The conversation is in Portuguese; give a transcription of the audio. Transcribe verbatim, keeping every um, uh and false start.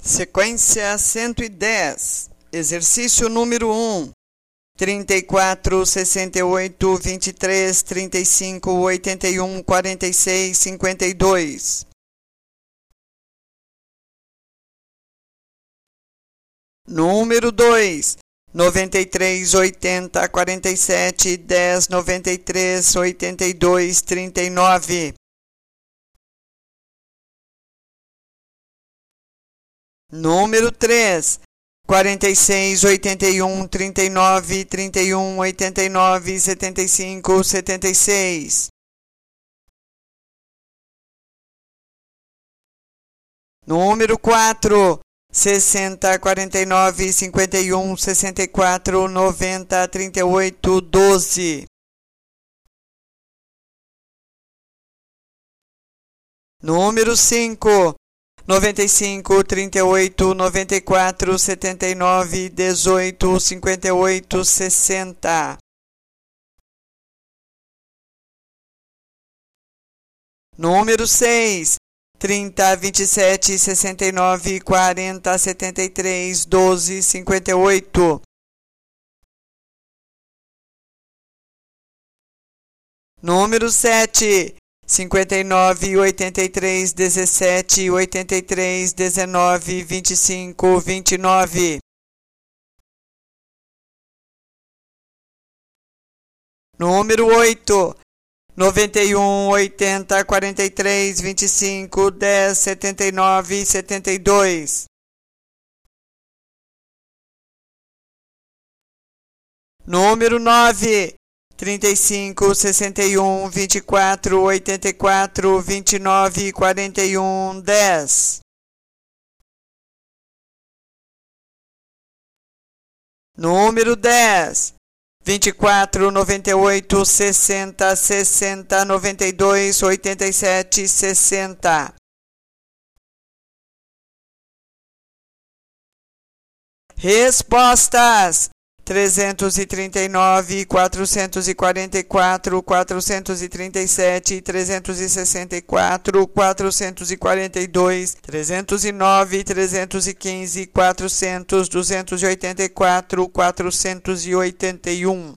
Sequência cento e dez, exercício número um, trinta e quatro, sessenta e oito, vinte e três, trinta e cinco, oitenta e um, quarenta e seis, cinquenta e dois. Número dois, noventa e três, oitenta, quarenta e sete, dez, noventa e três, oitenta e dois, trinta e nove. Número três, quarenta e seis, oitenta e um, trinta e nove, trinta e um, oitenta e nove, setenta e cinco, setenta e seis. Número quatro, sessenta, quarenta e nove, cinquenta e um, sessenta e quatro, noventa, trinta e oito, doze. Número cinco, noventa e cinco, trinta e oito, noventa e quatro, setenta e nove, dezoito, cinquenta e oito, sessenta. Número seis, trinta, vinte e sete, sessenta e nove, quarenta, setenta e três, doze, cinquenta e oito. Número sete, cinquenta e nove, oitenta e três, dezessete, oitenta e três, dezenove, vinte e cinco, vinte e nove. Número oito, noventa e um, oitenta, quarenta e três, vinte e cinco, dez, setenta e nove, setenta e dois. Número nove, trinta e cinco, sessenta e um, vinte e quatro, oitenta e quatro, vinte e nove, quarenta e um, dez. Número dez, vinte e quatro, noventa e oito, sessenta, sessenta, noventa e dois, oitenta e sete, sessenta. Respostas: trezentos e trinta e nove, quatrocentos e quarenta e quatro, quatrocentos e trinta e sete, trezentos e sessenta e quatro, quatrocentos e quarenta e dois, trezentos e nove, trezentos e quinze, quatrocentos, duzentos e oitenta e quatro, quatrocentos e oitenta e um.